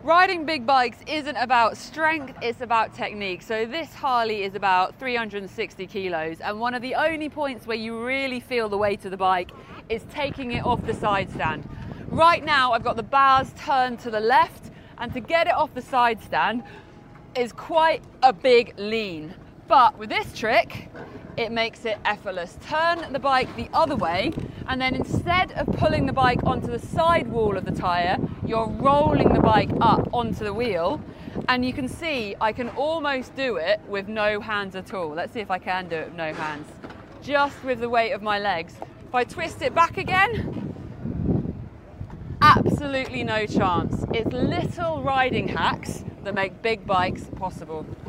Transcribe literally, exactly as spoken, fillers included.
Riding big bikes isn't about strength, it's about technique. So this Harley is about three hundred sixty kilos, and one of the only points where you really feel the weight of the bike is taking it off the side stand. Right now I've got the bars turned to the left, and to get it off the side stand is quite a big lean. But with this trick, it makes it effortless. Turn the bike the other way, and then instead of pulling the bike onto the side wall of the tyre, you're rolling the bike up onto the wheel, and you can see I can almost do it with no hands at all. Let's see if I can do it with no hands. Just with the weight of my legs. If I twist it back again, absolutely no chance. It's little riding hacks that make big bikes possible.